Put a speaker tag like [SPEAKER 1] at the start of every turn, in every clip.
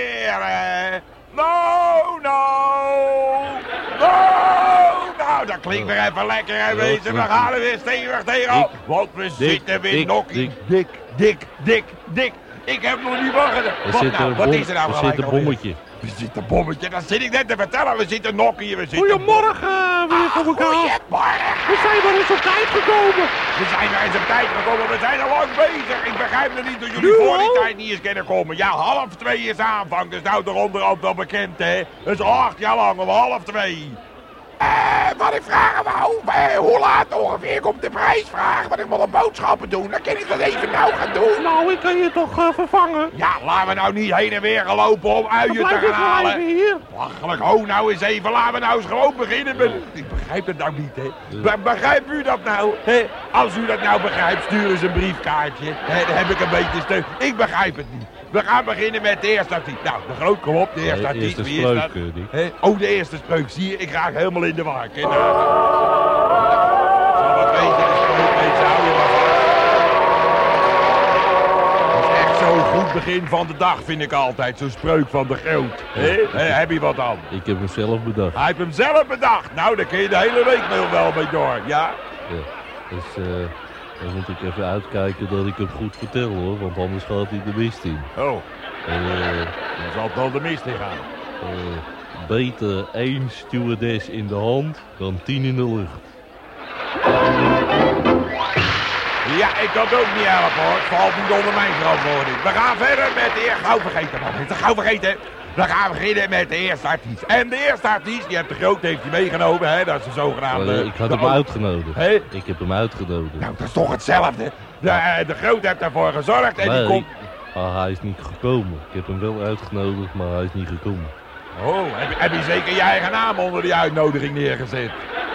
[SPEAKER 1] heren. Nou. Dat klinkt weer even lekker, hè, mensen. We gaan er weer stevig tegenop. Want we zitten weer nokkie. Dik. Ik heb nog niet wachten. Wat is er nou gelijk?
[SPEAKER 2] Er zit een bommetje.
[SPEAKER 1] Er zit een bommetje, dat zit ik net te vertellen. We zitten nokkie.
[SPEAKER 2] Goedemorgen, meneer Van elkaar.
[SPEAKER 1] Goedemorgen.
[SPEAKER 2] We zijn maar eens op tijd gekomen.
[SPEAKER 1] We zijn er eens op tijd gekomen, we zijn al lang bezig. Ik begrijp het niet dat jullie voor die tijd niet eens kunnen komen. Ja, 1:30 is aanvang, dus nou de onderhand wel bekend, hè. Dat is al 8 jaar lang, om 1:30. Wat ik vragen wou, hoe laat ongeveer komt de prijsvraag? Want ik moet een boodschappen doen, dan kan ik dat even nou gaan doen.
[SPEAKER 2] Nou, ik kan je toch vervangen?
[SPEAKER 1] Ja, laten we nou niet heen en weer gaan lopen om uien te gaan halen.
[SPEAKER 2] Hier.
[SPEAKER 1] Lachelijk, nou eens even, laten we nou eens gewoon beginnen. Ik begrijp het nou niet, hè. Begrijpt u dat nou? Hè? Als u dat nou begrijpt, stuur eens een briefkaartje. Dan heb ik een beetje steun. Ik begrijp het niet. We gaan beginnen met de eerste artiest. Nou, de groot, kom op, de eerste artiest.
[SPEAKER 2] Eerste
[SPEAKER 1] Wie is dat?
[SPEAKER 2] spreuk,
[SPEAKER 1] Oh, de eerste spreuk. Zie je, ik raak helemaal in de war. Zal wat weten, de spreuk, mensen, hou je maar vast. Dat is echt zo'n goed begin van de dag, vind ik altijd. Zo'n spreuk van de groot. Heb je wat aan?
[SPEAKER 2] Ik heb hem zelf bedacht.
[SPEAKER 1] Hij heeft hem zelf bedacht. Nou, daar kun je de hele week nog wel mee door, ja?
[SPEAKER 2] Dus dan moet ik even uitkijken dat ik hem goed vertel, hoor, want anders gaat hij de mist in.
[SPEAKER 1] Oh, dan zal het wel de mist in gaan.
[SPEAKER 2] Beter 1 stewardess in de hand dan 10 in de lucht.
[SPEAKER 1] Ja, ik kan het ook niet helpen, hoor. Het valt niet onder mijn verantwoording. We gaan verder met de eerste... Gauw vergeten, man. Gauw vergeten. We gaan beginnen met de eerste artiest. En de eerste artiest, die heeft de Groot heeft hij meegenomen, hè. Dat is de zogenaamde...
[SPEAKER 2] Ik had hem uitgenodigd.
[SPEAKER 1] Hé?
[SPEAKER 2] Ik heb hem uitgenodigd.
[SPEAKER 1] Nou, dat is toch hetzelfde. De Groot heeft daarvoor gezorgd en die komt...
[SPEAKER 2] hij is niet gekomen. Ik heb hem wel uitgenodigd, maar hij is niet gekomen.
[SPEAKER 1] Oh, heb je zeker je eigen naam onder die uitnodiging neergezet?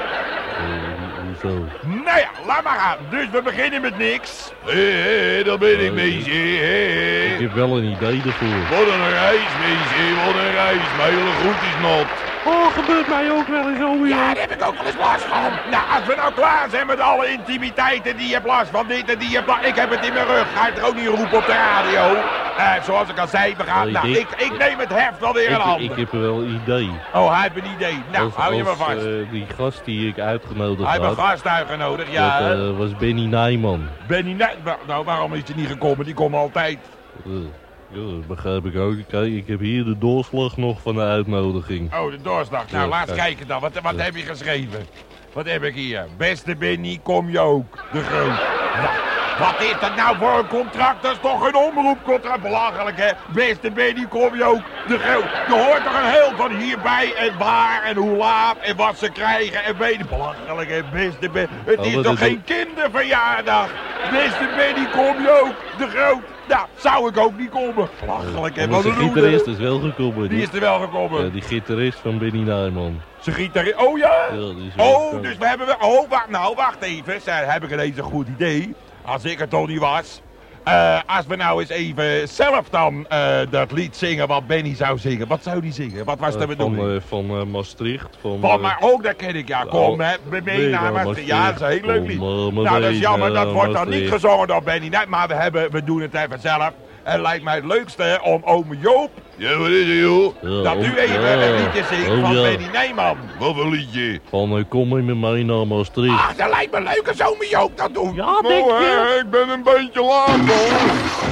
[SPEAKER 2] Hoezo?
[SPEAKER 1] Nou ja, laat maar gaan. Dus we beginnen met niks. Hé, daar ben ik, meisje.
[SPEAKER 2] Ik heb wel een idee ervoor.
[SPEAKER 1] Wat een reis, meisje. Wat een reis. Mijn hele goed is nat.
[SPEAKER 2] Oh, gebeurt mij ook wel eens zo.
[SPEAKER 1] Ja, daar heb ik ook wel eens last van. Nou, als we nou klaar zijn met alle intimiteiten, die heb last van dit en die heb last... Ik heb het in mijn rug. Ga je er ook niet roepen op de radio? Zoals ik al zei, we gaan... Nou, ik neem het heft wel weer in handen.
[SPEAKER 2] Ik heb wel een idee.
[SPEAKER 1] Oh, hij heeft een idee. Nou, hou je maar vast.
[SPEAKER 2] Die gast die ik uitgenodigd had...
[SPEAKER 1] Hij heeft een gast uitgenodigd, ja.
[SPEAKER 2] Dat was Benny Nijman.
[SPEAKER 1] Benny Nijman? Nou, waarom is hij niet gekomen? Die komt altijd.
[SPEAKER 2] Ja, dat begrijp ik ook. Kijk, ik heb hier de doorslag nog van de uitnodiging.
[SPEAKER 1] Oh, de doorslag. Nou, laat eens kijken dan. Wat heb je geschreven? Wat heb ik hier? Beste Benny, kom je ook. De Groot. Wat is dat nou voor een contract? Dat is toch een omroepcontract? Belachelijk, hè? Beste Benny, kom je ook. De Groot. Je hoort toch een heel van hierbij en waar en hoe laat en wat ze krijgen en Benny. Belachelijk, hè? Beste Benny. Het is toch geen kinderverjaardag? Beste Benny, kom je ook. De Groot. Nou, zou ik ook niet komen. Belachelijk, hè?
[SPEAKER 2] De gitarist is wel gekomen.
[SPEAKER 1] Die is er wel gekomen.
[SPEAKER 2] Die gitarist van Benny Nijman.
[SPEAKER 1] Zijn gitarist? Oh ja? Dus we hebben... wacht even. Heb ik ineens een goed idee. Als ik het toch niet was. Als we nou eens even zelf dan dat lied zingen wat Benny zou zingen. Wat zou die zingen? Wat was de bedoeling?
[SPEAKER 2] Van Maastricht.
[SPEAKER 1] Maar ook dat ken ik, ja. Kom, mee naar Maastricht. Ja, dat is een heel leuk lied. Nou, dat is jammer. Dat wordt dan niet gezongen door Benny. Nee, maar we doen het even zelf. En lijkt mij het leukste om ome Joop... Ja, wat is het, joh? Dat u even een liedje zingt van Benny Nijman. Wat een liedje?
[SPEAKER 2] Van kom je met mij naar Maastricht.
[SPEAKER 1] Ach, dat lijkt me leuk als ome Joop dat doet.
[SPEAKER 2] Ja, denk je?
[SPEAKER 1] Ik ben een beetje laat, hoor.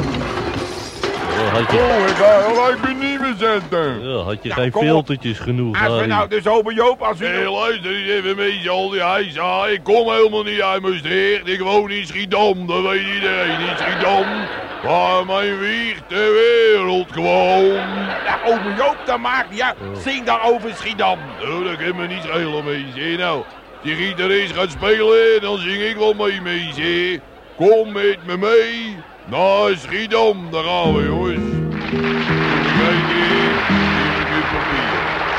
[SPEAKER 1] Ik ben niet meer zetten.
[SPEAKER 2] Ja, had je geen filtertjes genoeg?
[SPEAKER 1] Als we nou dus ome Joop, als u...
[SPEAKER 3] Hey, luister eens even mee, Jaldi. Hij zei, ik kom helemaal niet uit Maastricht. Ik woon in Schiedam, dat weet iedereen. In Schiedam, waar mijn wieg ter wereld gewoon.
[SPEAKER 1] Ja, ome Joop, dan maakt ja. Zing dan over Schiedam.
[SPEAKER 3] Nou, dat kan me niet schelen, meisje. Nou, die gitarist gaat spelen, dan zing ik wel mee, meisje. Kom met me mee naar Schiedam. Daar gaan we, jongens. Kijk hier, neem ik papier.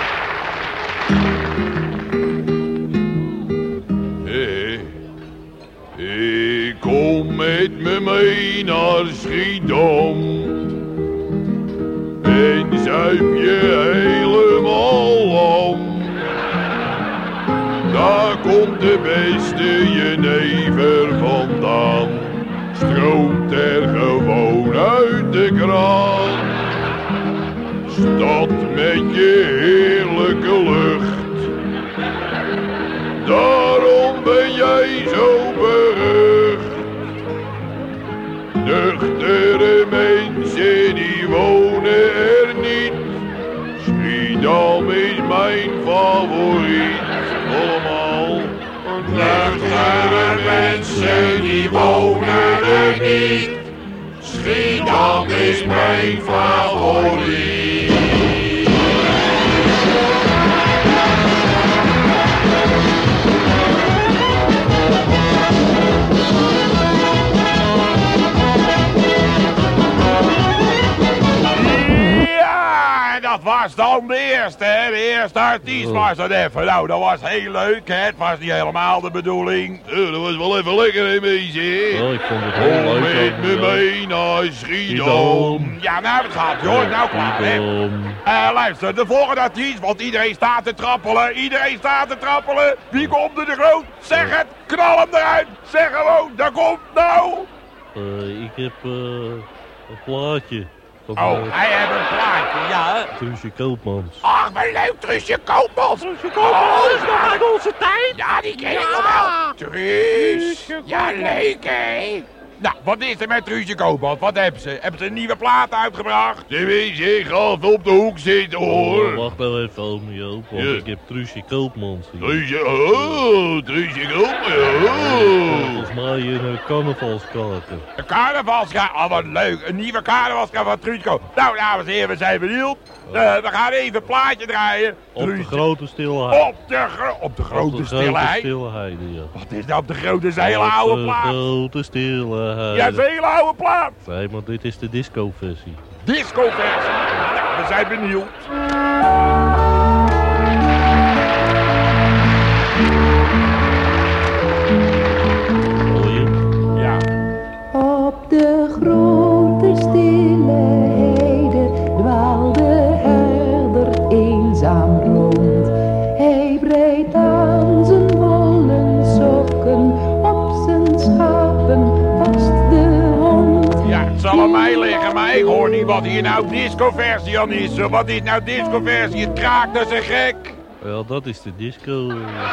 [SPEAKER 3] Kom met me mee naar Schiedam en zuip je helemaal lam. Daar komt de beste jenever vandaan, stroomt er gewoon uit de kraan. stad met je heerlijke lucht. Daarom ben jij zo berucht. Nuchtere mensen die wonen er niet. Schiedam is mijn favoriet. Allemaal.
[SPEAKER 1] Nuchtere mensen die wonen er niet. Schiedam is mijn favoriet. Ja, dat was dan de eerste, hè. De eerste artiest was dat even. Nou, dat was heel leuk, hè. Het was niet helemaal de bedoeling.
[SPEAKER 3] Dat was wel even lekker, hè, meisje.
[SPEAKER 2] Ja, ik vond het heel
[SPEAKER 3] Kom
[SPEAKER 2] leuk.
[SPEAKER 3] met me mee naar Schiedam.
[SPEAKER 1] Ja, nou, dat gaat, joh. Nou, klaar, hè. Luister, de volgende artiest, want iedereen staat te trappelen. Iedereen staat te trappelen. Wie komt er de groot? Zeg het, knal hem eruit. Zeg gewoon, daar komt nou.
[SPEAKER 2] Ik heb een plaatje. Van,
[SPEAKER 1] Oh, hij heeft een plaatje, ja.
[SPEAKER 2] Truusje Koopmans.
[SPEAKER 1] Ach, wat leuk, Truusje Koopmans. Truusje Koopmans is nog uit onze tijd. Ja, die ken ik nog wel. Truus. Ja, leuk, hè. Nou, wat is er met Truusje Koopmans? Wat hebben ze? Hebben ze een nieuwe plaat uitgebracht?
[SPEAKER 3] Zeg, meisje, ga even op de hoek zitten, hoor.
[SPEAKER 2] Wacht nou even, oom Joop, want
[SPEAKER 3] Ja.
[SPEAKER 2] ik heb Truusje Koopmans hier.
[SPEAKER 3] Truusje, oh, Truusje Koopmans, oh.
[SPEAKER 2] Volgens mij een carnavalskaarten.
[SPEAKER 1] Een carnavalskaart. Oh, wat leuk. Een nieuwe carnavalskaart van Truusje Koopmans. Nou, dames en heren, we zijn benieuwd. We gaan even een plaatje draaien.
[SPEAKER 2] Op de
[SPEAKER 1] Truusje-
[SPEAKER 2] grote stilheid.
[SPEAKER 1] Op de grote
[SPEAKER 2] Op de
[SPEAKER 1] stilheid.
[SPEAKER 2] stilheid, ja.
[SPEAKER 1] Wat is nou op de grote? Dat is een hele oude
[SPEAKER 2] Op de
[SPEAKER 1] plaat.
[SPEAKER 2] grote stilheid.
[SPEAKER 1] Ja, dat is een hele oude plaat.
[SPEAKER 2] Nee, maar dit is de disco-versie.
[SPEAKER 1] Disco-versie. Nou, we zijn benieuwd.
[SPEAKER 2] Hoor je?
[SPEAKER 1] Ja.
[SPEAKER 4] Op de grote stille heide dwaalde herder eenzaam rond. Hij breed aan zijn wollen sokken, op zijn schapen vast de hond.
[SPEAKER 1] Ja, het zal aan mij liggen, maar ik hoor niet wat hier nou disco-versie aan is. Wat is nou disco-versie? Het kraakt als een gek.
[SPEAKER 2] Ja, dat is de disco.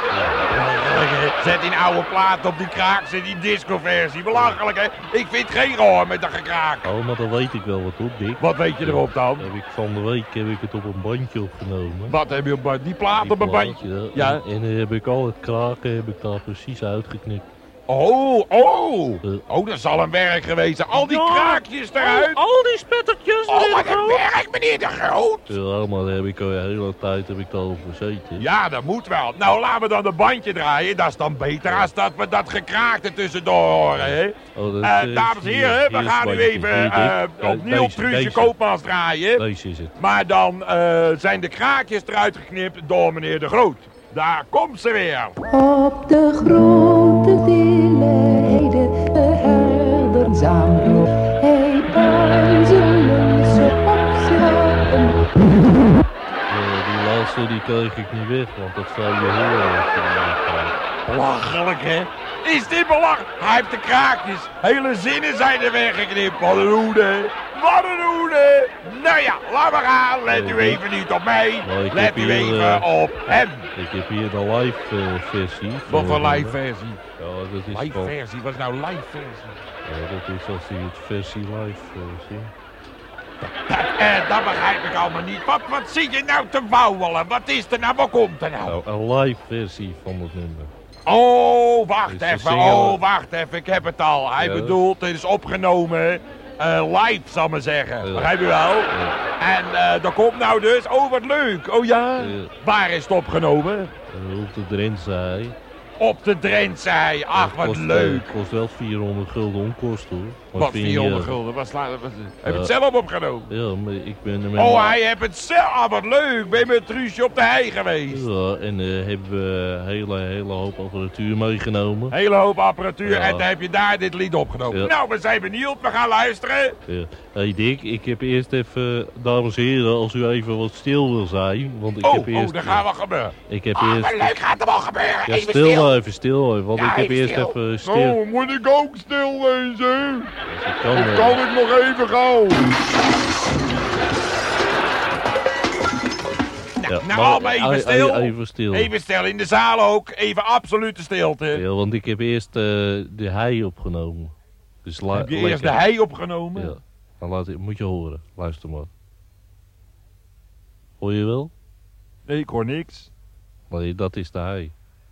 [SPEAKER 1] Zet die oude plaat op die kraak, zet die disco-versie. Belachelijk, hè? Ik vind geen gehoor met dat gekraak.
[SPEAKER 2] Oh, maar dan weet ik wel wat op, Dick.
[SPEAKER 1] Wat weet je erop dan?
[SPEAKER 2] Heb ik van de week het op een bandje opgenomen.
[SPEAKER 1] Wat heb je op band? Die plaat op een bandje?
[SPEAKER 2] Ja.
[SPEAKER 1] Ja.
[SPEAKER 2] En dan heb ik al het kraken daar precies uitgeknipt.
[SPEAKER 1] Oh, dat zal een werk geweest zijn. Al die kraakjes eruit.
[SPEAKER 2] Al die spettertjes.
[SPEAKER 1] Oh, wat een werk, meneer de Groot.
[SPEAKER 2] Ja, maar daar heb ik al de hele tijd daarover gezeten.
[SPEAKER 1] Ja, dat moet wel. Nou, laten we dan een bandje draaien. Dat is dan beter als dat we dat gekraak er tussendoor horen, hè?
[SPEAKER 2] Oh,
[SPEAKER 1] Dames en heren, we gaan nu even opnieuw Truusje Koopmans draaien.
[SPEAKER 2] Deze is het.
[SPEAKER 1] Maar dan zijn de kraakjes eruit geknipt door meneer de Groot. Daar komt ze weer.
[SPEAKER 4] Op de grote stille heide de herder eenzaam rond. Hij puizelen ze op schapen.
[SPEAKER 2] Die laatste die kreeg ik niet weg, want dat zou je horen.
[SPEAKER 1] Belachelijk, hè? Is dit belachelijk? Hij heeft de kraakjes. Hele zinnen zijn er weggeknipt. Wat een hoede. Wat een hoede. Nou ja, laat maar gaan. Let u even niet op mij.
[SPEAKER 2] Nou, ik
[SPEAKER 1] Let
[SPEAKER 2] heb
[SPEAKER 1] u
[SPEAKER 2] hier,
[SPEAKER 1] even op hem.
[SPEAKER 2] Ik heb hier de live versie.
[SPEAKER 1] Wat voor
[SPEAKER 2] van-
[SPEAKER 1] live versie?
[SPEAKER 2] Ja, dat is
[SPEAKER 1] Live
[SPEAKER 2] van-
[SPEAKER 1] versie? Wat is nou live versie?
[SPEAKER 2] Ja, dat is als hij het versie live zingt.
[SPEAKER 1] Dat begrijp ik allemaal niet. Wat zit je nou te wauwelen? Wat is er nou? Wat komt er nou?
[SPEAKER 2] Nou, een live versie van het nummer.
[SPEAKER 1] Oh, wacht
[SPEAKER 2] Is de
[SPEAKER 1] even.
[SPEAKER 2] single-
[SPEAKER 1] Oh, wacht even. Ik heb het al. Hij
[SPEAKER 2] Ja.
[SPEAKER 1] bedoelt, het is opgenomen live, zal ik maar zeggen.
[SPEAKER 2] Ja.
[SPEAKER 1] Begrijp je wel? En dat komt nou dus. Oh, wat leuk. Oh ja.
[SPEAKER 2] Ja.
[SPEAKER 1] Waar is het opgenomen?
[SPEAKER 2] Op de Drentsij.
[SPEAKER 1] Op de Drentsij. Ach, wat leuk.
[SPEAKER 2] Kost wel 400 gulden onkosten hoor. Maar
[SPEAKER 1] Wat
[SPEAKER 2] vind je-
[SPEAKER 1] 400 gulden. Heb je het zelf opgenomen?
[SPEAKER 2] Ja, maar ik ben er met
[SPEAKER 1] Oh, hij heeft het zelf. Ah, wat leuk. Ben je met Truusje op de hei geweest?
[SPEAKER 2] Ja, en hebben we hele hoop apparatuur meegenomen.
[SPEAKER 1] Hele hoop apparatuur
[SPEAKER 2] Ja.
[SPEAKER 1] en dan heb je daar dit lied opgenomen.
[SPEAKER 2] Ja.
[SPEAKER 1] Nou, we zijn benieuwd. We gaan luisteren.
[SPEAKER 2] Ja. Hey Dick, ik heb eerst even, dames en heren, als u even wat stil wil zijn. Want ik heb eerst.
[SPEAKER 1] dat gaat wel gebeuren.
[SPEAKER 2] Ik heb
[SPEAKER 1] Ah,
[SPEAKER 2] eerst.
[SPEAKER 1] wat leuk gaat er wel gebeuren.
[SPEAKER 2] Ja,
[SPEAKER 1] Even
[SPEAKER 2] stil
[SPEAKER 1] stil.
[SPEAKER 2] nou even, stil even. Want
[SPEAKER 1] Ja,
[SPEAKER 2] ik heb
[SPEAKER 1] even
[SPEAKER 2] eerst
[SPEAKER 1] stil.
[SPEAKER 2] even stil.
[SPEAKER 3] Oh, moet ik ook stil wezen?
[SPEAKER 2] Als ik kan,
[SPEAKER 3] Kan ik nog even gauw?
[SPEAKER 1] Nou, allemaal even stil.
[SPEAKER 2] Even stil.
[SPEAKER 1] Even stil, in de zaal ook. Even absolute stilte.
[SPEAKER 2] Ja, want ik heb eerst de hei opgenomen. Dus
[SPEAKER 1] Heb je eerst de hei opgenomen?
[SPEAKER 2] Ja. Dan moet je horen. Luister maar. Hoor je wel?
[SPEAKER 1] Nee, ik hoor niks.
[SPEAKER 2] Nee, dat is de hei.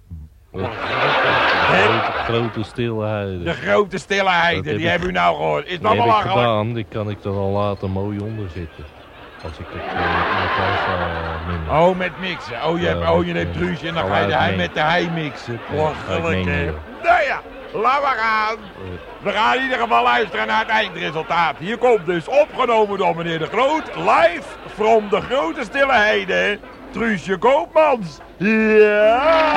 [SPEAKER 1] Hè?
[SPEAKER 2] Grote stille heide.
[SPEAKER 1] De grote stille heide, die hebben u nou gehoord. Is dat
[SPEAKER 2] Die heb ik
[SPEAKER 1] belachelijk?
[SPEAKER 2] gedaan, die kan ik er dan later mooi onder zitten. Als ik het in elkaar ga mingen.
[SPEAKER 1] Oh, met mixen. Oh, je neemt Truusje en dan ga je de hei met de hei mixen. Belachelijk, hè? Nou ja, laat maar gaan. We gaan in ieder geval luisteren naar het eindresultaat. Hier komt dus opgenomen door meneer De Groot. Live from de grote stille heide. Truusje Koopmans. Ja!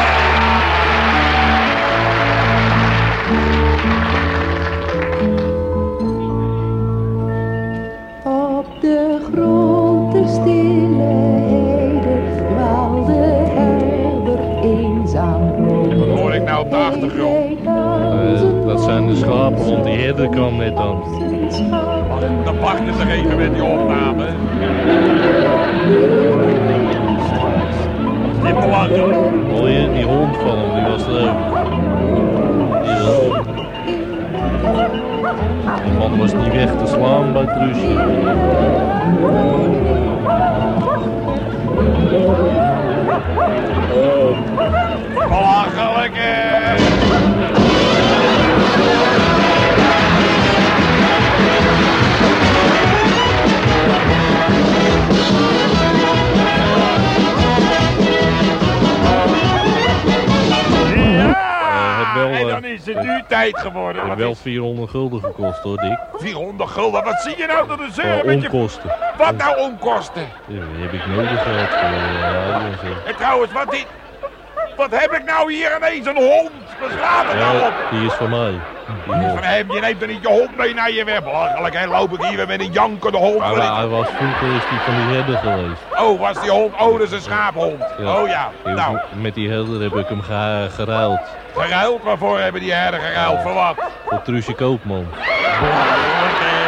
[SPEAKER 4] Op de grote stille heide dwaalde herder eenzaam rond.
[SPEAKER 1] Wat hoor ik nou op de achtergrond?
[SPEAKER 2] Dat zijn de schapen, want die herder kwam net aan.
[SPEAKER 1] Dan wachten ze even met die opname. Dit belachelijk.
[SPEAKER 2] Hoor je, die hond van hem, die was leuk. Die man was niet weg te slaan bij Truusje.
[SPEAKER 1] Belachelijk, hè? En dan is het nu tijd geworden.
[SPEAKER 2] Het heeft wel 400 gulden gekost hoor, Dick.
[SPEAKER 1] 400 gulden, wat zie je nou dat de zeur met je...
[SPEAKER 2] Onkosten.
[SPEAKER 1] Wat nou onkosten?
[SPEAKER 2] Ja, die heb ik nodig gehad voor en zo.
[SPEAKER 1] En trouwens, wat heb ik nou hier ineens een hond? Wat slaat er nou op?
[SPEAKER 2] Die is van mij.
[SPEAKER 1] Die is van hem, je neemt er niet je hond mee naar je werk. Belachelijk, hè, loop ik hier weer met een jankende hond.
[SPEAKER 2] Maar hij was vroeger is die van die herder geweest.
[SPEAKER 1] Oh, was die hond? Oh, dat is een schaaphond.
[SPEAKER 2] Ja.
[SPEAKER 1] Oh ja, nou.
[SPEAKER 2] Met die herder heb ik hem geruild.
[SPEAKER 1] Geruild? Waarvoor hebben die herder geruild? Voor wat?
[SPEAKER 2] Voor Truusje Koopman.
[SPEAKER 1] Belachelijk, hè.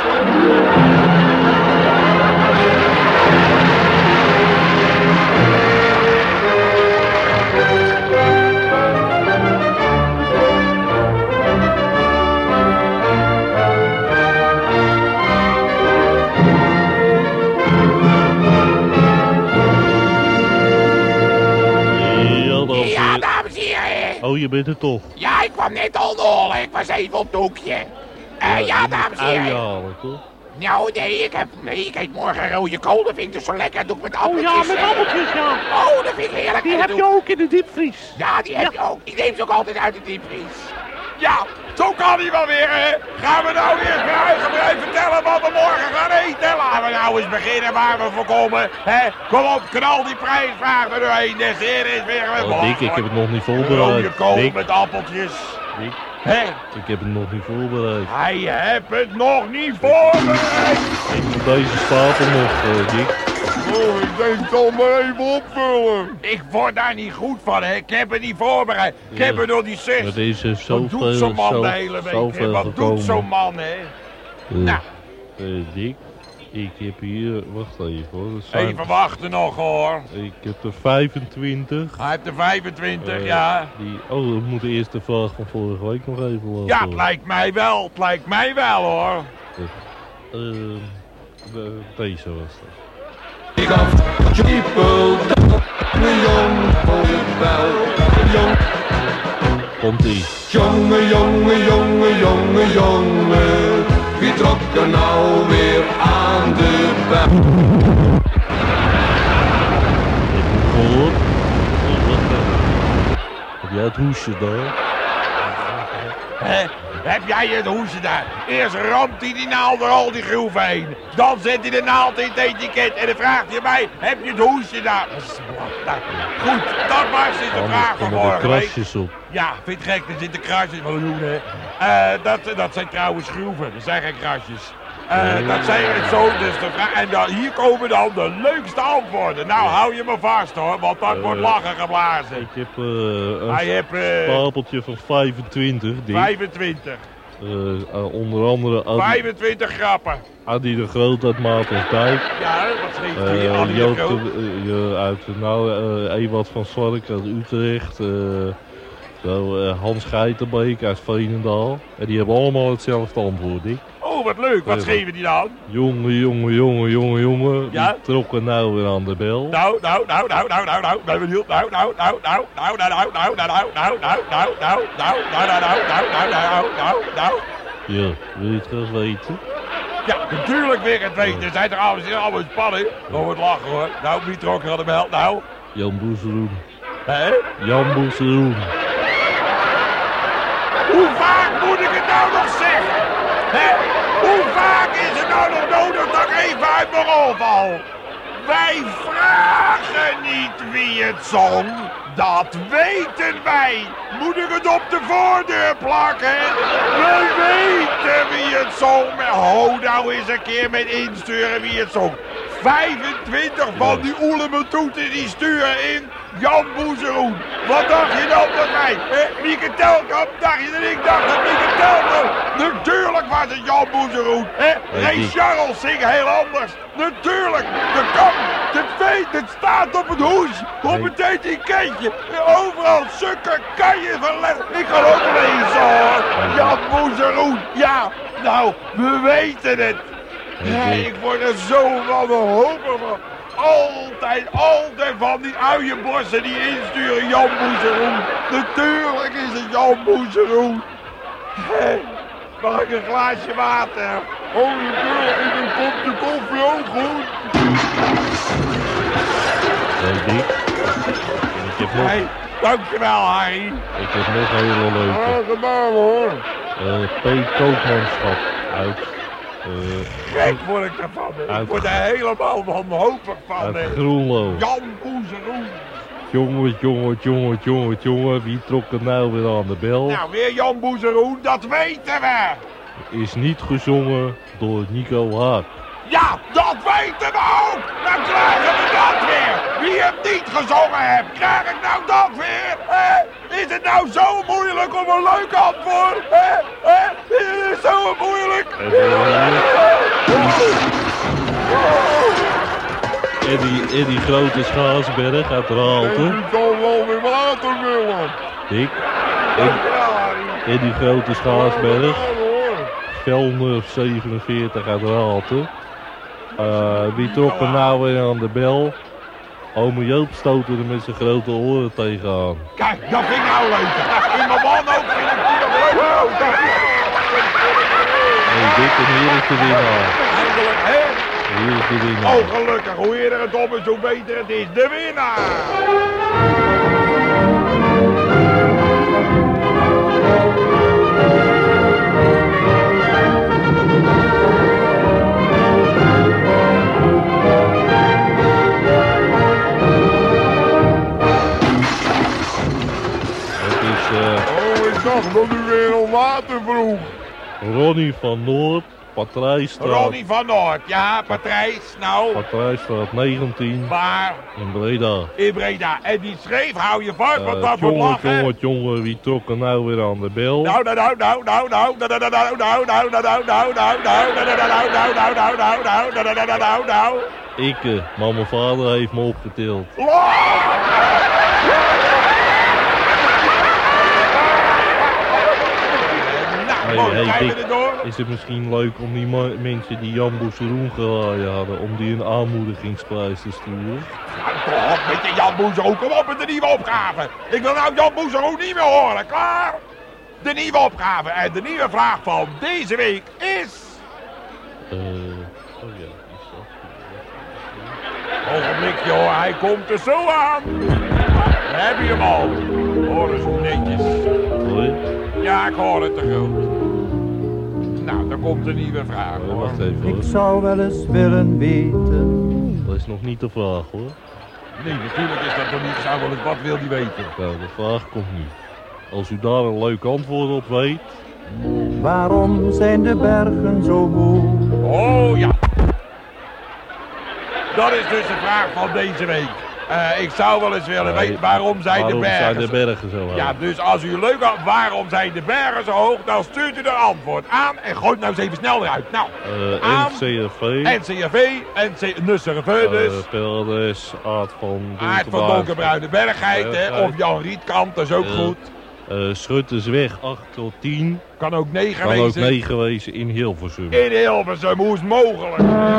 [SPEAKER 1] Ja, dames en heren.
[SPEAKER 2] Oh, je bent er toch?
[SPEAKER 1] Ja, ik kwam net onderholen. Ik was even op het hoekje. Ja, dames en heren.
[SPEAKER 2] Uithalen, toch?
[SPEAKER 1] Nou, nee, ik eet morgen rode kool. Dat vind ik dus zo lekker. Dat doe ik met appeltjes.
[SPEAKER 5] Oh ja, met appeltjes, ja.
[SPEAKER 1] Oh, dat vind ik heerlijk.
[SPEAKER 5] Die heb je ook in de diepvries.
[SPEAKER 1] Ja, die heb je ook. Ik neem ze ook altijd uit de diepvries. Ja, zo kan hij wel weer, hè. Gaan we nou eerst weer uitgebreid vertellen wat we morgen gaan eten? Laten we nou eens beginnen waar we voor komen, hè. Kom op, knal die prijsvraag er doorheen. De zeer is weer een
[SPEAKER 2] Oh, Dick, ik heb het nog niet voorbereid.
[SPEAKER 1] rode kool
[SPEAKER 2] Dick,
[SPEAKER 1] met appeltjes.
[SPEAKER 2] Dick,
[SPEAKER 1] Hè?
[SPEAKER 2] ik heb het nog niet voorbereid.
[SPEAKER 1] Hij heeft het nog niet voorbereid.
[SPEAKER 2] Ik moet deze stapel nog, Dick.
[SPEAKER 3] Oh, ik denk het al maar even opvullen.
[SPEAKER 1] Ik word daar niet goed van, hè. Ik heb het niet voorbereid. Ik heb het door die zus.
[SPEAKER 2] Maar deze heeft
[SPEAKER 1] Wat doet zo'n man de hele week, hè?
[SPEAKER 2] zoveel
[SPEAKER 1] Wat
[SPEAKER 2] gekomen.
[SPEAKER 1] doet zo'n man, hè? Nou.
[SPEAKER 2] Dick, ik heb hier, wacht even hoor. Dat zijn-
[SPEAKER 1] Even wachten nog, hoor.
[SPEAKER 2] Ik heb er 25.
[SPEAKER 1] Hij heeft er 25, ja.
[SPEAKER 2] We moeten eerst de vraag van vorige week nog even laten.
[SPEAKER 1] Ja, het lijkt mij wel. Het lijkt mij wel, hoor.
[SPEAKER 2] Deze was dat.
[SPEAKER 6] Ik gaf Jeepel, een jong wel. Jong,
[SPEAKER 2] Komt-ie.
[SPEAKER 6] jongen, jongen, jongen, jongen, jongen. Wie trok er nou weer aan de bel?
[SPEAKER 2] Gehoord? Heb jij het hoesje daar?
[SPEAKER 1] Hè? Heb jij het hoesje daar? Eerst ramt hij die naald door al die groeven heen. Dan zet hij de naald in het etiket. En dan vraagt hij mij, heb je het hoesje daar? Dat is belachelijk. Goed, dat was dus de vraag van
[SPEAKER 2] Anders komen er
[SPEAKER 1] vorige week.
[SPEAKER 2] krasjes op.
[SPEAKER 1] Ja, vind je het gek? Er zitten krasjes van doen, hè? Dat zijn trouwens schroeven. Dat zijn geen krasjes. Dat zijn het zo, dus de vraag. En dan, hier komen dan de leukste antwoorden. Nou, hou je me vast, hoor, want dat wordt lachen geblazen.
[SPEAKER 2] Ik heb een
[SPEAKER 1] Hij heeft
[SPEAKER 2] stapeltje van 25, Dick.
[SPEAKER 1] 25.
[SPEAKER 2] Onder andere
[SPEAKER 1] 25 grappen.
[SPEAKER 2] Adi de Groot uit Maartensdijk.
[SPEAKER 1] Ja, wat schreef hij? Adi de
[SPEAKER 2] Joop
[SPEAKER 1] Groot.
[SPEAKER 2] uit Ewald van Sark uit Utrecht. Hans Geitenbeek uit Veenendaal. En die hebben allemaal hetzelfde antwoord, Dick.
[SPEAKER 1] Oh, wat leuk. Wat schreven die dan?
[SPEAKER 2] Jongen.
[SPEAKER 1] Ja?
[SPEAKER 2] Die trokken nou weer aan de bel.
[SPEAKER 1] Ben benieuwd.
[SPEAKER 2] Ja, wil je het graag weten?
[SPEAKER 1] Ja, natuurlijk weer het weten. Er zijn toch allemaal in spanning. Dan wordt lachen hoor. Nou, wie trok er aan de bel? Nou.
[SPEAKER 2] Jan Boezeroen.
[SPEAKER 1] Hè?
[SPEAKER 2] Jan Boezeroen.
[SPEAKER 1] Hoe vaak moet ik het nou nog zeggen? Hè? Hoe vaak is het nou nog nodig dat ik even uit mijn rol val? Wij vragen niet wie het zong. Dat weten wij. Moet ik het op de voordeur plakken? We weten wie het zong. Ho nou eens een keer met insturen wie het zong. 25 van die oelementoeten die sturen in Jan Boezeroen. Wat dacht je dan van mij? Mieke Telkamp, dacht je dat ik dacht dat Mieke Telkamp? Natuurlijk was het Jan Boezeroen. Ray Charles zingt heel anders. Natuurlijk, de kamp, het weet, het staat op het hoes, op het etiketje. Overal sukker, kan je van lezen. Ik ga ook lezen hoor. Jan Boezeroen, ja, nou, we weten het. Nee, ik word er zo van de hopen van. Altijd van die uienborsten die insturen Jan Boezeroen. Natuurlijk is het Jan Boezeroen. Hey, mag ik een glaasje water?
[SPEAKER 3] Oh, natuurlijk is een kopje koffie ook goed.
[SPEAKER 2] Hey Dick. Ik heb nog,
[SPEAKER 1] Hey, dankjewel Harry.
[SPEAKER 2] ik heb nog een hele leuke.
[SPEAKER 3] Ja, gedaan hoor.
[SPEAKER 2] P. Koopmanschap uit...
[SPEAKER 1] Gek word ik ervan. Ik word er helemaal wanhopig van.
[SPEAKER 2] uit Groenlo.
[SPEAKER 1] Jan Boezeroen.
[SPEAKER 2] Jongen, wie trok er nou weer aan de bel?
[SPEAKER 1] Nou, weer Jan Boezeroen, dat weten we.
[SPEAKER 2] Is niet gezongen door Nico Haak.
[SPEAKER 1] Ja, dat weten we ook! Dan krijgen we dat weer! Wie het niet gezongen heeft, krijg ik nou dat weer? Is het nou zo moeilijk om een leuk antwoord? Is het zo moeilijk?
[SPEAKER 2] Eddie Grote Schaarsberg uit Raalte.
[SPEAKER 3] Die kan wel weer water willen.
[SPEAKER 2] Dick. Eddie Grote Schaarsberg. Velner 47 uit Raalte. Wie trok er nou weer aan de bel? Ome Joop stoten er met zijn grote oren tegenaan.
[SPEAKER 1] Kijk, dat vind ik nou leuk. In mijn man ook vind ik die nog leuk.
[SPEAKER 2] Hey Dick, en hier is de winnaar.
[SPEAKER 1] Eindelijk, hè?
[SPEAKER 2] Hier is de winnaar.
[SPEAKER 1] Oh, gelukkig. Hoe eerder het op is, hoe beter het is. De winnaar!
[SPEAKER 3] Ik dacht dat u weer om water vroeg.
[SPEAKER 2] Ronnie van Noord, Patrijsstraat.
[SPEAKER 1] Ronnie van Noord. Ja, Patrijs. Nou,
[SPEAKER 2] Patrijsstraat 19
[SPEAKER 1] waar?
[SPEAKER 2] in Breda.
[SPEAKER 1] In Breda. En die schreef, hou je vast, want dat wordt lachen.
[SPEAKER 2] Jongen, wie trok er nou weer aan de bel? Ikke, maar mijn vader heeft me opgetild. Is het misschien leuk om die mensen die Jan Boezeroen geraaien hadden, om die een aanmoedigingsprijs te sturen?
[SPEAKER 1] Kom op met je Jan Boezeroen, kom op met de nieuwe opgave. Ik wil nou Jan Boezeroen niet meer horen, klaar? De nieuwe opgave en de nieuwe vraag van deze week is...
[SPEAKER 2] Oh ja, die staat.
[SPEAKER 1] Ogenblikje hoor, hij komt er zo aan. Dan heb je hem al. Hoor eens hoe netjes.
[SPEAKER 2] Hoi?
[SPEAKER 1] Ja, ik hoor het te groot. Nou, dan komt een nieuwe vraag hoor.
[SPEAKER 2] Wacht even
[SPEAKER 7] Ik
[SPEAKER 2] hoor.
[SPEAKER 7] zou wel eens willen weten.
[SPEAKER 2] Dat is nog niet de vraag hoor.
[SPEAKER 1] Nee, natuurlijk is dat nog niet zo, want wat wil die weten?
[SPEAKER 2] Nou, de vraag komt nu. Als u daar een leuk antwoord op weet.
[SPEAKER 7] Waarom zijn de bergen zo hoog?
[SPEAKER 1] Oh ja. Dat is dus de vraag van deze week. Ik zou wel eens willen weten waarom zijn de bergen
[SPEAKER 2] zijn de bergen zo hoog?
[SPEAKER 1] Ja, dus als u leuk had, waarom zijn de bergen zo hoog, dan stuurt u er antwoord aan en gooit nou eens even snel eruit. Nou, aan
[SPEAKER 2] NCRV.
[SPEAKER 1] NCRV, NCRV dus.
[SPEAKER 2] PLDS, Aard van
[SPEAKER 1] Donkerbruine Bergheid, hè, of Jan Rietkamp, dat is ook goed.
[SPEAKER 2] Schuttersweg 8 tot 10.
[SPEAKER 1] Kan ook 9
[SPEAKER 2] kan
[SPEAKER 1] wezen.
[SPEAKER 2] Ook 9 wezen in Hilversum.
[SPEAKER 1] In Hilversum, hoe is het mogelijk?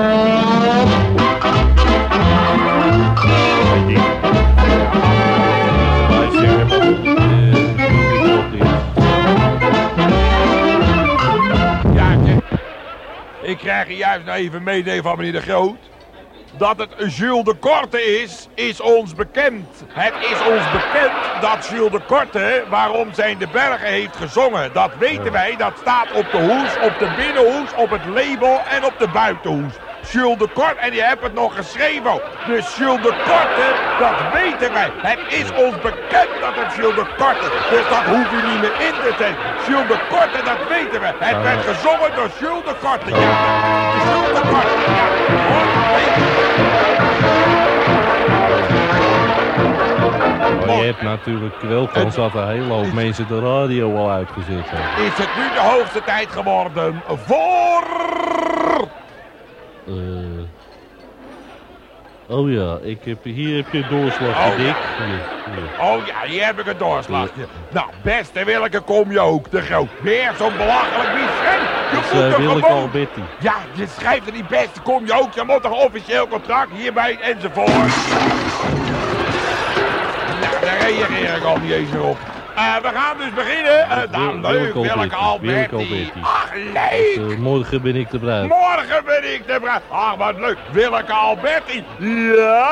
[SPEAKER 1] Ja, ik krijg hier juist nou even meedelen van meneer De Groot. Dat het Jules de Korte is ons bekend. Het is ons bekend dat Jules de Korte waarom zijn de bergen heeft gezongen. Dat weten wij, dat staat op de hoes, op de binnenhoes, op het label en op de buitenhoes. Jules de Korte, en die heeft het nog geschreven ook. Dus Jules de Korte, dat weten wij. Het is ons bekend dat het Jules de Korte is. Dus dat hoef je niet meer in te zetten. Jules de Korte, dat weten we. Het werd gezongen door Jules de Korte. Ja, Jules de Korte. Ja, hoor,
[SPEAKER 2] maar je hebt natuurlijk wel kans dat een hele hoop mensen de radio al uitgezet hebben.
[SPEAKER 1] Is het nu de hoogste tijd geworden voor...
[SPEAKER 2] Oh ja, hier heb je een doorslagje, Dick. Hier.
[SPEAKER 1] Oh ja, hier heb ik een doorslagje. Nou, beste Willeke, kom je ook, De Groot. Weer zo'n belachelijk biefstuk. Je moet er
[SPEAKER 2] Willeke
[SPEAKER 1] gewoon...
[SPEAKER 2] Alberti.
[SPEAKER 1] Ja, je schrijft er niet beste, kom je ook. Je moet toch officieel contract hierbij enzovoort. Nou, daar reageer ik al niet eens meer op. We gaan dus beginnen. Nou, leuk, Willeke Alberti. Ach, leuk.
[SPEAKER 2] Dus, morgen ben ik de bruid.
[SPEAKER 1] Morgen ben ik de bruid. Ach, wat leuk. Willeke Alberti. Ja.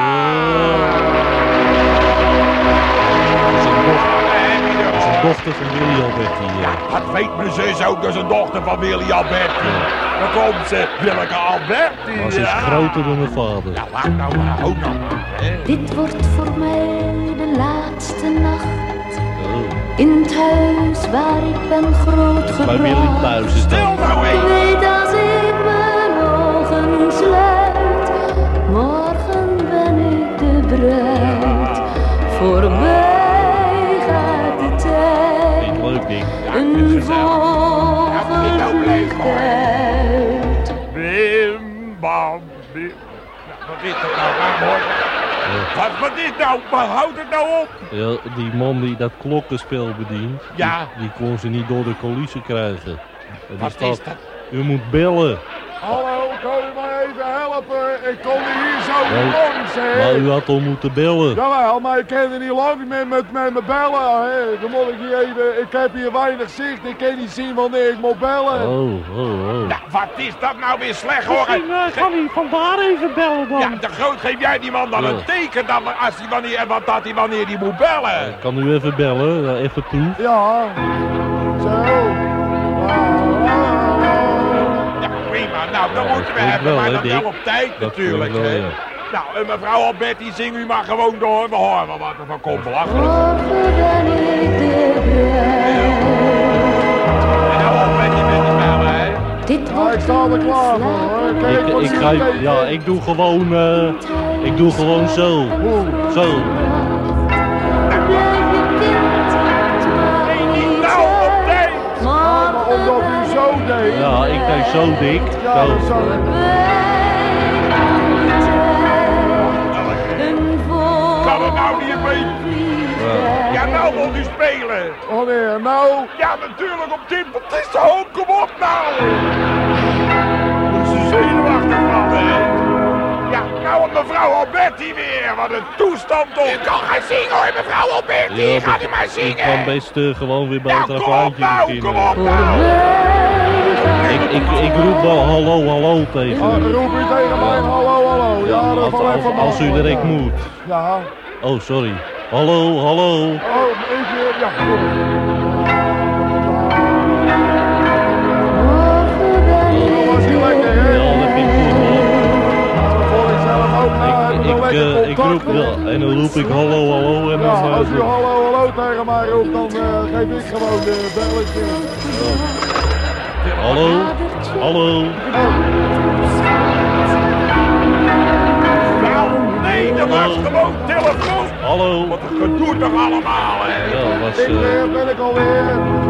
[SPEAKER 2] Dat is een dochter van Willy Alberti.
[SPEAKER 1] Ja, dat weet mijn zus ook. Dat is een dochter van Willy Alberti. Daar komt ze, Willeke Alberti.
[SPEAKER 2] Maar ze is groter dan mijn vader.
[SPEAKER 1] Ja, laat nou maar. Houd nou maar.
[SPEAKER 4] Dit wordt voor mij de laatste nacht. In het huis waar ik ben grootgebracht.
[SPEAKER 2] Bij Willy thuis is dat.
[SPEAKER 1] Stil nou
[SPEAKER 4] Ik weet als ik mijn ogen sluit, morgen ben ik de bruid. Voorbij gaat de tijd.
[SPEAKER 2] Niet leuk ding.
[SPEAKER 4] Een vogel vliegt uit.
[SPEAKER 1] Bim, bam, bim. Wat is dat nou? Waarom hoor je? Wat is nou? Wat houdt het nou op?
[SPEAKER 2] Ja, die man die dat klokkenspel bedient,
[SPEAKER 1] Ja.
[SPEAKER 2] die kon ze niet door de coulissen krijgen. En
[SPEAKER 1] Wat
[SPEAKER 2] die
[SPEAKER 1] is
[SPEAKER 2] staat,
[SPEAKER 1] dat?
[SPEAKER 2] u moet bellen.
[SPEAKER 3] Hallo, kan u mij even helpen? Ik kom hier zo langs, hè.
[SPEAKER 2] Maar u had al moeten bellen.
[SPEAKER 3] Jawel, maar ik kan er niet lang met me bellen. Hè. Dan moet ik hier even... Ik heb hier weinig zicht. Ik kan niet zien wanneer ik moet bellen.
[SPEAKER 2] Oh.
[SPEAKER 1] Nou, wat is dat nou weer slecht hoor?
[SPEAKER 5] Misschien kan hij vandaar even bellen dan.
[SPEAKER 1] Ja, De Groot, geef jij die man dan een teken dan, als hij wanneer hij moet bellen?
[SPEAKER 2] Kan u even bellen? Even proef.
[SPEAKER 3] Ja. Zo.
[SPEAKER 1] Ja, prima. Nou, dan moeten we
[SPEAKER 2] dat
[SPEAKER 1] hebben,
[SPEAKER 2] wel,
[SPEAKER 1] maar
[SPEAKER 2] hè,
[SPEAKER 1] dan
[SPEAKER 2] Dick?
[SPEAKER 1] wel op tijd
[SPEAKER 2] Dat
[SPEAKER 1] natuurlijk.
[SPEAKER 2] wel,
[SPEAKER 1] Hè.
[SPEAKER 2] ja.
[SPEAKER 1] Nou, mevrouw Alberti, zing u maar gewoon door. We horen wel wat er van komt, belachelijk.
[SPEAKER 4] Morgen ben ik de bruid.
[SPEAKER 1] En nou Alberti met die bellen, hè.
[SPEAKER 4] Dit
[SPEAKER 3] Ja,
[SPEAKER 4] wordt
[SPEAKER 3] ik sta er klaar voor, hoor. Kijk, wat zie je tegen?
[SPEAKER 2] Ja, ik doe gewoon zo. Zo.
[SPEAKER 4] Blijf je kind, maar niet
[SPEAKER 1] Nou, op tijd.
[SPEAKER 3] Maar omdat u zo deed.
[SPEAKER 2] Ja, ik deed zo dik.
[SPEAKER 3] Ja, dat
[SPEAKER 2] Zo.
[SPEAKER 3] zou ik.
[SPEAKER 1] Kan het nou niet een beetje? Ja, nou moet u spelen.
[SPEAKER 3] Wanneer? Nou?
[SPEAKER 1] Ja, natuurlijk op dit. Wat is de hoop? Kom op nou. Moet ze zenuwachtig van, hè. Ja, nou mevrouw Alberti weer. Wat een toestand toch. U kan gaan zingen hoor, mevrouw Alberti.
[SPEAKER 2] Ja,
[SPEAKER 1] Gaat u maar
[SPEAKER 2] Ik
[SPEAKER 1] zingen.
[SPEAKER 2] kan best gewoon weer bij
[SPEAKER 1] Ja,
[SPEAKER 2] het
[SPEAKER 1] kom op
[SPEAKER 2] refreintje
[SPEAKER 1] nou,
[SPEAKER 2] beginnen.
[SPEAKER 1] kom op nou.
[SPEAKER 2] Ik roep wel hallo tegen
[SPEAKER 3] Ah,
[SPEAKER 2] u.
[SPEAKER 3] roep u tegen mij hallo. Ja, dat zal even
[SPEAKER 2] Als u
[SPEAKER 3] maken.
[SPEAKER 2] direct moet.
[SPEAKER 3] Ja.
[SPEAKER 2] Oh, sorry. Hallo.
[SPEAKER 3] Oh, even, ja, goed. Dat was heel lekker, hè?
[SPEAKER 2] Ja, dat vind ik goed hoor.
[SPEAKER 3] Dat vond ik zelf ook. Nou, hebben we nog lekker
[SPEAKER 2] Ik roep,
[SPEAKER 3] contact.
[SPEAKER 2] ja, en dan roep ik hallo en
[SPEAKER 3] Ja,
[SPEAKER 2] dan...
[SPEAKER 3] als u hallo tegen mij roept, dan geef ik gewoon de belletje.
[SPEAKER 2] Hallo.
[SPEAKER 1] Nou, nee, dat mag was gewoon telefoon.
[SPEAKER 2] Hallo.
[SPEAKER 1] Wat een gedoe toch allemaal, hè?
[SPEAKER 2] Ja, dat was...
[SPEAKER 3] Ben ik alweer.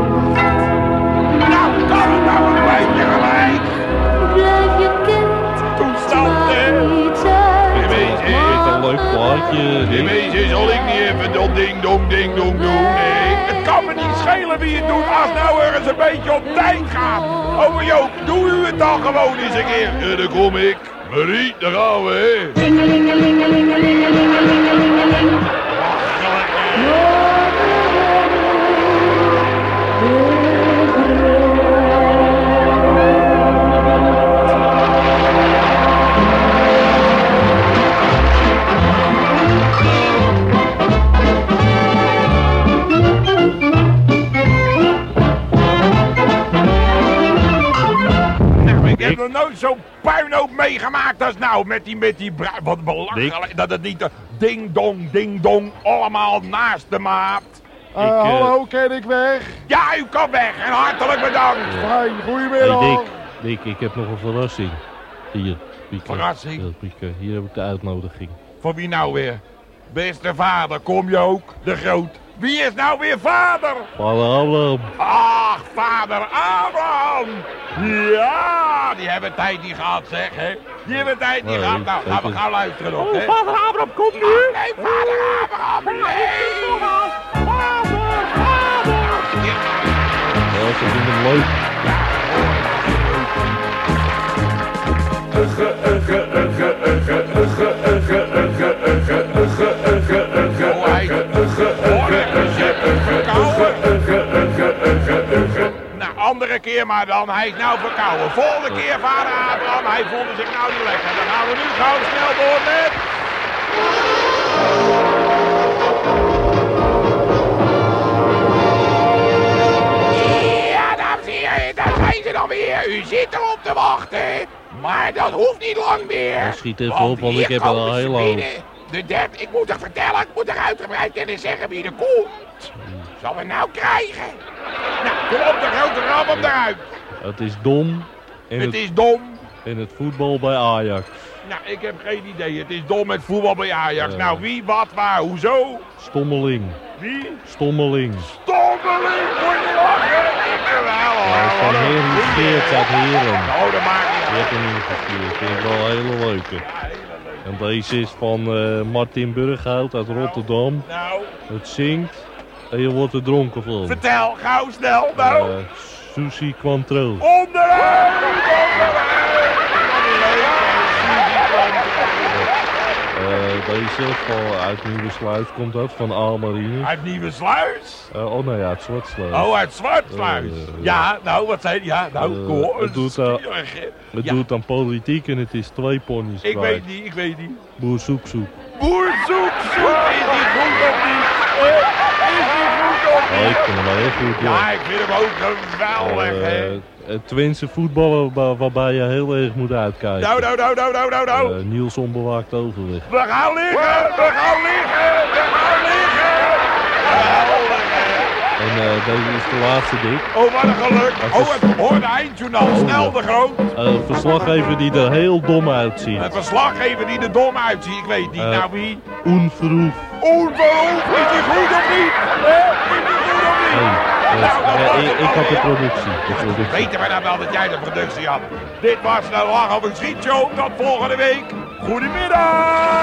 [SPEAKER 1] Nou, kan het nou een beetje gelijk?
[SPEAKER 4] Blijf je kind,
[SPEAKER 1] Toestand, hè?
[SPEAKER 4] niet uit.
[SPEAKER 3] Wees
[SPEAKER 2] Een leuk plaatje.
[SPEAKER 3] Die wezen zal ik niet even dat ding dong doen, nee.
[SPEAKER 1] Het kan me niet schelen wie het doet als nou er eens een beetje op tijd gaat. Ome Joop, doe u het dan gewoon eens een keer.
[SPEAKER 3] Ja, daar kom ik. Marie, daar gaan we, hè.
[SPEAKER 1] Ik heb nog nooit zo'n puinhoop meegemaakt als nou met die bruid. Wat belachelijk dat het niet de ding dong allemaal naast de maat.
[SPEAKER 3] Hallo, ken ik weg?
[SPEAKER 1] Ja, u kan weg en hartelijk bedankt.
[SPEAKER 3] Fijn, goedemiddag.
[SPEAKER 2] Hey Dick, ik heb nog een verrassing. Hier, Pieke.
[SPEAKER 1] Verrassing?
[SPEAKER 2] Ja, Pieke. Hier heb ik de uitnodiging.
[SPEAKER 1] Voor wie nou weer? Beste vader, kom je ook? De Groot. Wie is nou weer vader?
[SPEAKER 2] Vader Abraham.
[SPEAKER 1] Ach, vader Abraham. Ja, die hebben tijd niet gehad, zeg, hè. Die hebben tijd niet
[SPEAKER 2] Nee,
[SPEAKER 1] gehad. Nou, gaan we gaan luisteren nog, hè.
[SPEAKER 5] Vader Abraham, kom nu!
[SPEAKER 1] Nee, vader Abraham, nee.
[SPEAKER 2] Ja, ze vinden hem leuk.
[SPEAKER 1] Nou, andere keer maar dan. Hij is nou verkouden. Volgende keer, vader Abraham. Hij voelde zich nou niet lekker. Dan gaan we nu gauw snel door met... Ja, dames en heren, daar zijn ze dan weer. U zit erop te wachten. Maar dat hoeft niet lang meer.
[SPEAKER 2] Ja, schiet even op, want ik
[SPEAKER 1] hier
[SPEAKER 2] heb er al
[SPEAKER 1] komen ze
[SPEAKER 2] heel lang.
[SPEAKER 1] binnen. De derde, ik moet er vertellen, ik moet er uitgebreid kunnen zeggen wie er komt. Zal we nou krijgen? Nou, kom op de grote ram op eruit.
[SPEAKER 2] Het is dom. En
[SPEAKER 1] Het is dom.
[SPEAKER 2] en het voetbal bij Ajax.
[SPEAKER 1] Nou, ik heb geen idee. Het is dom met voetbal bij Ajax.
[SPEAKER 2] Ja.
[SPEAKER 1] Nou, wie, wat, waar, hoezo?
[SPEAKER 2] Stommeling.
[SPEAKER 1] Wie?
[SPEAKER 2] Stommeling.
[SPEAKER 1] Stommeling, moet je lachen. Ik ben wel hoor.
[SPEAKER 2] Ja, van Heren Geert uit Heren.
[SPEAKER 1] Oh, dat maakt niet
[SPEAKER 2] Die
[SPEAKER 1] uit.
[SPEAKER 2] heb hem ingestuurd. Vind ik wel een hele leuke. En deze is van Martin Burghout uit Rotterdam.
[SPEAKER 1] Nou,
[SPEAKER 2] Het zingt en je wordt er dronken van.
[SPEAKER 1] vertel, gauw, snel, nou.
[SPEAKER 2] Sushi Quantro.
[SPEAKER 1] Onderuit!
[SPEAKER 2] Deze van uit Nieuwersluis komt ook van Aalmarine.
[SPEAKER 1] Uit Nieuwe Sluis?
[SPEAKER 2] Oh nee, uit Zwartsluis.
[SPEAKER 1] Oh, uit Zwartsluis. Ja, nou, wat zei hij? Ja, nou, cool.
[SPEAKER 2] het Het
[SPEAKER 1] Ja.
[SPEAKER 2] doet aan politiek en het is 2 ponies
[SPEAKER 1] Ik
[SPEAKER 2] kwijt.
[SPEAKER 1] weet niet.
[SPEAKER 2] Boer zoek zoek.
[SPEAKER 1] Boer zoek, is die goed of niet? Is die goed of
[SPEAKER 2] Oh, ik
[SPEAKER 1] niet?
[SPEAKER 2] vind hem wel heel goed, ja.
[SPEAKER 1] Ja, ik vind hem ook geweldig, hè.
[SPEAKER 2] Het Twentse voetballen waarbij je heel erg moet uitkijken.
[SPEAKER 1] Nou.
[SPEAKER 2] Niels onbewaakt overweg.
[SPEAKER 1] We gaan liggen, we gaan liggen, we gaan liggen. Geweldig, hè.
[SPEAKER 2] En deze is de laatste dik.
[SPEAKER 1] Oh, wat een geluk.
[SPEAKER 2] Dat is-
[SPEAKER 1] Oh, het hoor de eindjournaal. Snel de Groot.
[SPEAKER 2] Een verslaggever die er heel dom uitziet.
[SPEAKER 1] Een verslaggever die er dom uitziet. Ik weet niet. Nou, wie?
[SPEAKER 2] Oenverhoef.
[SPEAKER 1] Onverhoef. Is die goed of niet? Hè? Is die goed of niet?
[SPEAKER 2] Nee,
[SPEAKER 1] Nou, dat was het
[SPEAKER 2] ik had de
[SPEAKER 1] alweer.
[SPEAKER 2] productie.
[SPEAKER 1] Weten we nou wel dat jij de productie had? Dit was de Lach op een Schietshow. Tot volgende week. Goedemiddag.